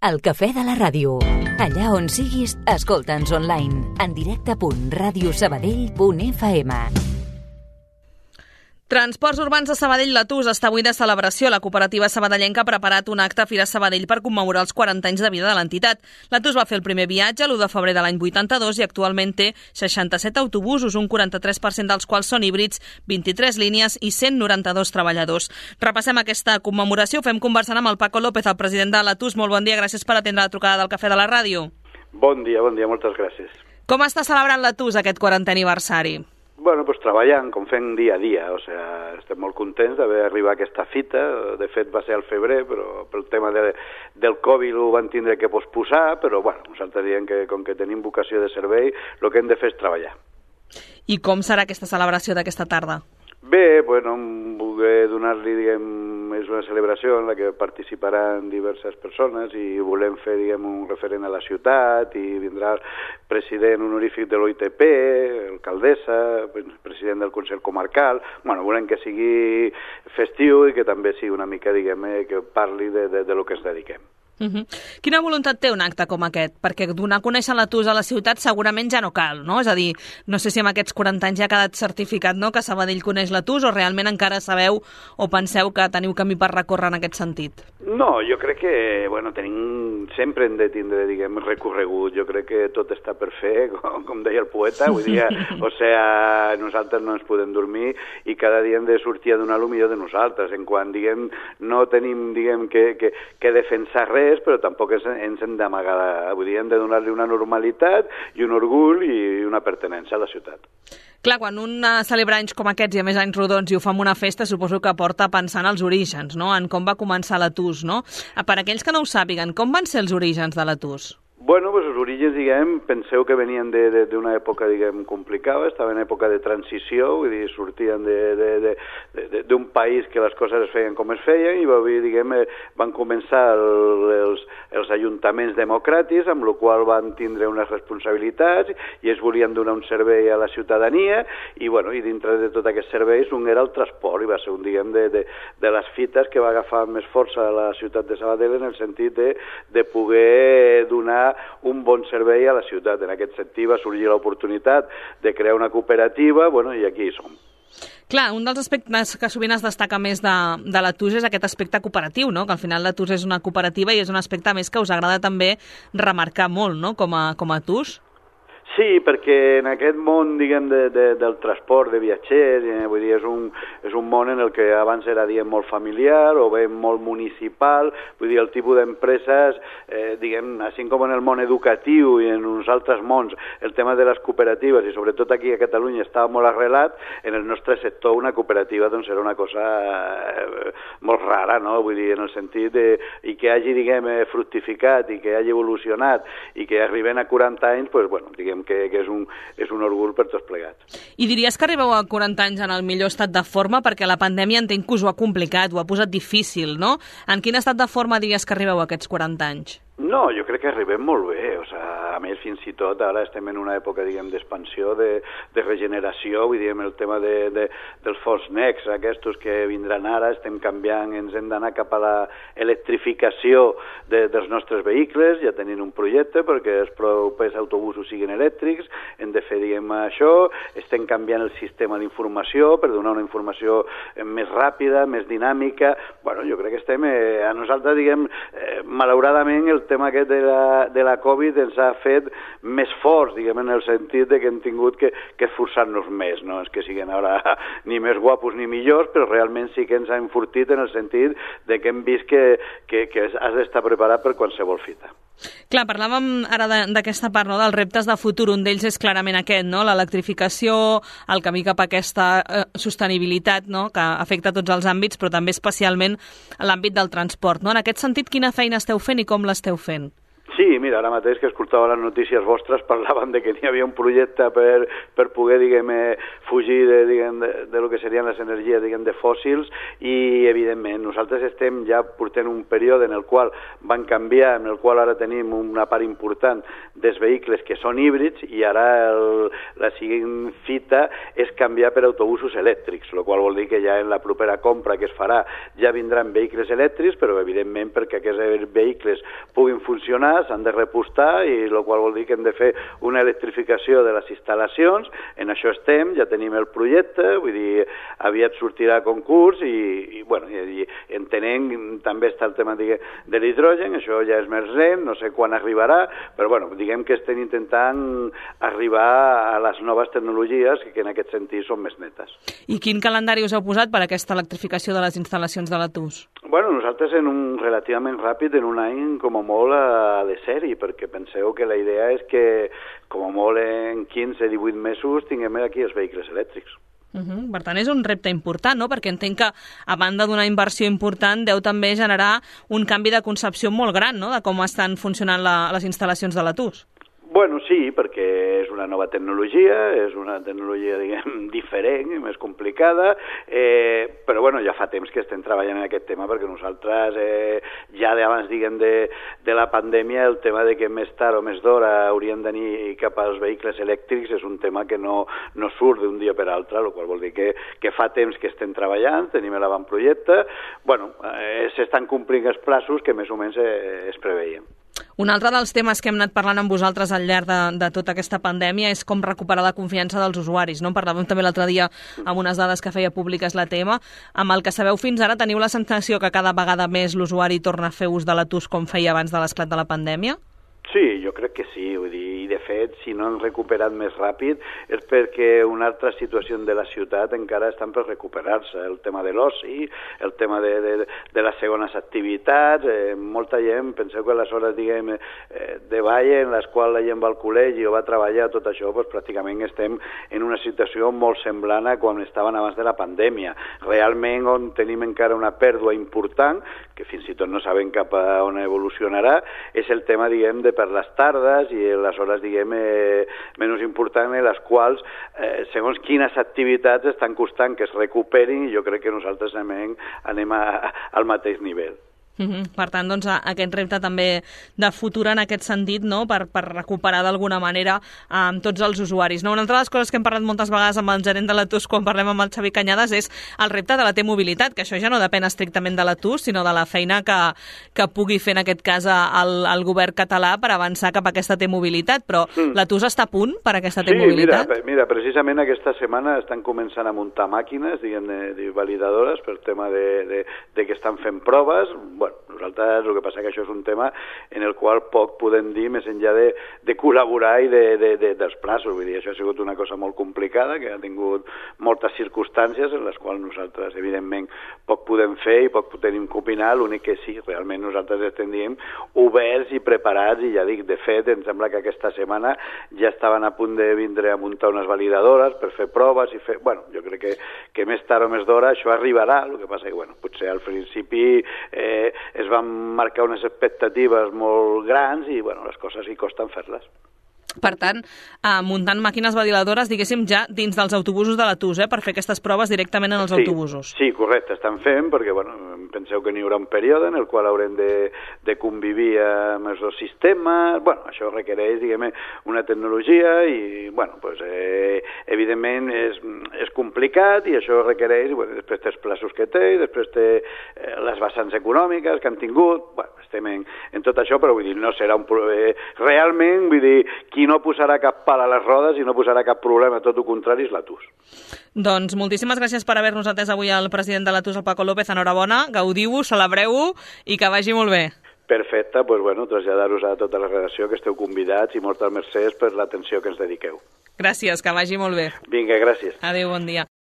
El cafè de la ràdio. Allà on siguis, escolta'ns online. En directe.radiosabadell.fm. Transports Urbans de Sabadell Latús està avui de celebració. La cooperativa sabadellenca ha preparat un acte a Fira Sabadell per commemorar els 40 anys de vida de l'entitat. Latús va fer el primer viatge l'1 de febrer de l'any 82 i actualment té 67 autobusos, un 43% dels quals són híbrids, 23 línies i 192 treballadors. Repassem aquesta commemoració. Ho fem conversant amb el Paco López, el president de Latús. Molt bon dia, gràcies per atendre la trucada del Cafè de la Ràdio. Bon dia, moltes gràcies. Com està celebrant Latús aquest 40è aniversari? Bueno, pues treballant, com fent dia a dia, estem molt contents d'haver arribat a aquesta fita. De fet va ser al febrer, però pel tema del Covid ho van tindre que posposar, però bueno, nosaltres diem que com que tenim vocació de servei, el que hem de fer és treballar. I com serà aquesta celebració d'aquesta tarda? Bé, bueno, voler donar-li, és una celebració en la que participaran diverses persones i volem fer, un referent a la ciutat i vindrà el president honorífic de l'OITP, alcaldessa, president del Consell Comarcal. Bueno, volem que sigui festiu i que també sigui una mica, que parli de lo que ens dediquem. Quina voluntat té un acte com aquest? Perquè donar a conèixer Latús a la ciutat segurament ja no cal, no? És a dir, no sé si amb aquests 40 anys ja ha quedat certificat, no?, que Sabadell coneix Latús, o realment encara sabeu o penseu que teniu camí per recórrer en aquest sentit? No, jo crec que, sempre hem de tindre, recorregut. Jo crec que tot està per fer, com deia el poeta, vull dir, nosaltres no ens podem dormir i cada dia hem de sortir a donar el millor de nosaltres. En quan, no tenim, que defensar res, però tampoc ens hem d'amagar, hem de donar-li una normalitat i un orgull i una pertinença a la ciutat. Clar, quan un celebra anys com aquests i a més anys rodons i ho fa amb una festa, suposo que porta pensant als orígens, no?, en com va començar Latús, no? Per aquells que no ho sàpiguen, com van ser els orígens de Latús? Bueno, pues els orígens, penseu que venien d'una època, complicada, estava en època de transició, vull dir, sortien d'un país que les coses es feien com es feien i van començar els ajuntaments democràtics, amb la qual van tindre unes responsabilitats i es volien donar un servei a la ciutadania i dintre de tot aquest servei un era el transport i va ser un, de les fites que va agafar més força a la ciutat de Sabadell en el sentit de poder donar un bon servei a la ciutat. En aquest sentit va sorgir l'oportunitat de crear una cooperativa, i aquí hi som. Clar, un dels aspectes que sovint es destaca més de Latús és aquest aspecte cooperatiu, no?, que al final Latús és una cooperativa i és un aspecte més que us agrada també remarcar molt, no?, com a Latús. Sí, perquè en aquest món, del transport de viatgers, vull dir, és un món en el que abans era, molt familiar o bé molt municipal, vull dir, el tipus d'empreses, així com en el món educatiu i en uns altres mons, el tema de les cooperatives, i sobretot aquí a Catalunya estava molt arrelat, en el nostre sector una cooperativa era una cosa molt rara, no?, vull dir, en el sentit i que hagi, fructificat i que hagi evolucionat i que arriben a 40 anys, que és un orgull per tots plegats. I diries que arribeu a 40 anys en el millor estat de forma? Perquè la pandèmia entenc que us ho ha complicat, ho ha posat difícil, no? En quin estat de forma diries que arribeu a aquests 40 anys? No, jo crec que arribem molt bé, a més fins i tot ara estem en una època, d'expansió, de regeneració, vull dir, el tema dels fons next, aquests que vindran ara, estem canviant, ens hem d'anar cap a l'electrificació dels nostres vehicles, ja tenim un projecte perquè els propers autobusos siguin elèctrics, hem de fer, això, estem canviant el sistema d'informació per donar una informació més ràpida, més dinàmica, jo crec que estem, a nosaltres, malauradament, el tema aquest de la Covid ens ha fet més forts, en el sentit que hem tingut que esforçar-nos més, no és que siguin ara ni més guapos ni millors, però realment sí que ens ha enfortit en el sentit que hem vist que has d'estar preparat per qualsevol fita. Clar, parlàvem ara d'aquesta part, no?, dels reptes de futur. Un d'ells és clarament aquest, no?, l'electrificació, el camí cap a aquesta sostenibilitat, no?, que afecta tots els àmbits, però també especialment l'àmbit del transport, no? En aquest sentit, quina feina esteu fent i com l'esteu fent? Sí, mira, ara mateix que escoltava les notícies vostres parlaven de que hi havia un projecte per poder, fugir de lo que serien les energies, de fòssils, i evidentment nosaltres estem ja portant un període en el qual van canviar, en el qual ara tenim una part important dels vehicles que són híbrids, i ara la següent fita és canviar per autobusos elèctrics, el qual vol dir que ja en la propera compra que es farà ja vindran vehicles elèctrics, però evidentment perquè aquests vehicles puguin funcionar s'han de repostar, i el qual vol dir que hem de fer una electrificació de les instal·lacions. En això estem, ja tenim el projecte, vull dir, aviat sortirà a concurs, i entenent també està el tema de l'hidrogen, això ja és més lent, no sé quan arribarà, però diguem que estem intentant arribar a les noves tecnologies que en aquest sentit són més netes. I quin calendari us heu posat per a aquesta electrificació de les instal·lacions de la TUS? Nosaltres en un relativament ràpid, en un any com a molt de sèrie, perquè penseu que la idea és que com a molt en 15-18 mesos tinguem aquí els vehicles elèctrics. Per tant, és un repte important, no? Perquè entenc que, a banda d'una inversió important, deu també generar un canvi de concepció molt gran, no?, de com estan funcionant les instal·lacions de la TUS. Bueno, sí, perquè és una nova tecnologia, és una tecnologia, diferent i més complicada, però, ja fa temps que estem treballant en aquest tema, perquè nosaltres, ja d'abans, de la pandèmia, el tema de que més tard o més d'hora haurien d'anar cap als vehicles elèctrics és un tema que no surt d'un dia per altre, el qual vol dir que fa temps que estem treballant, tenim l'avantprojecte, s'estan complint els plaços que més o menys es preveien. Un altre dels temes que hem anat parlant amb vosaltres al llarg de tota aquesta pandèmia és com recuperar la confiança dels usuaris, no? En parlàvem també l'altre dia amb unes dades que feia públiques la TM. Amb el que sabeu fins ara, teniu la sensació que cada vegada més l'usuari torna a fer ús de la TUS com feia abans de l'esclat de la pandèmia? Sí, jo crec que sí, vull dir, i de fet, si no han recuperat més ràpid és perquè una altra situació de la ciutat encara estan per recuperar-se, el tema de l'oci, el tema de les segones activitats, molta gent, penseu que a les hores, de ball en les quals la gent va al col·legi o va a treballar, tot això, pràcticament estem en una situació molt semblant a quan estaven abans de la pandèmia. Realment, on tenim encara una pèrdua important, que fins i tot no sabem cap a on evolucionarà, és el tema, de per les tardes i les hores, menys importants, en les quals, segons quines activitats estan costant que es recuperin, i jo crec que nosaltres anem al mateix nivell. Per tant, doncs, aquest repte també de futur en aquest sentit, no?, per recuperar d'alguna manera tots els usuaris. No? Una altra de les coses que hem parlat moltes vegades amb el gerent de la TUS quan parlem amb el Xavi Cañadas és el repte de la T-mobilitat, que això ja no depèn estrictament de la TUS, sinó de la feina que pugui fer en aquest cas el govern català per avançar cap a aquesta T-mobilitat. Però la TUS està a punt per a aquesta T-mobilitat? Sí, mira, precisament aquesta setmana estan començant a muntar màquines, validadores, per tema de que estan fent proves. Nosaltres el que passa que això és un tema en el qual poc podem dir més enllà de col·laborar i dels plaços. Vull dir, això ha sigut una cosa molt complicada, que ha tingut moltes circumstàncies en les quals nosaltres, evidentment, poc podem fer i poc tenim que opinar. L'únic que sí, realment nosaltres estem dient oberts i preparats, i ja dic, de fet, em sembla que aquesta setmana ja estaven a punt de vindre a muntar unes validadores per fer proves i fer... jo crec que més tard o més d'hora això arribarà. El que passa que, potser al principi es van marcar unes expectatives molt grans i, les coses hi costen fer-les. Per tant, muntant màquines validadores, diguéssim, ja dins dels autobusos de la TUS, per fer aquestes proves directament en els autobusos. Sí, correcte, estan fent, perquè, penseu que n'hi haurà un període en el qual haurem de convivir amb els dos sistemes. Això requereix, una tecnologia i, evidentment és complicat, i això requereix, després té els plaços que té, i després té les vessants econòmiques que han tingut. Estem en tot això, però vull dir, no serà un problema. Realment, vull dir, qui no posarà cap pal a les rodes i no posarà cap problema, tot el contrari, és la TUS. Doncs moltíssimes gràcies per haver-nos atès avui el president de la TUS, el Paco López. Enhorabona, gaudiu-ho, celebreu-ho i que vagi molt bé. Perfecte, doncs traslladar-vos a tota la redacció que esteu convidats i moltes mercès per l'atenció que ens dediqueu. Gràcies, que vagi molt bé. Vinga, gràcies. Adéu, bon dia.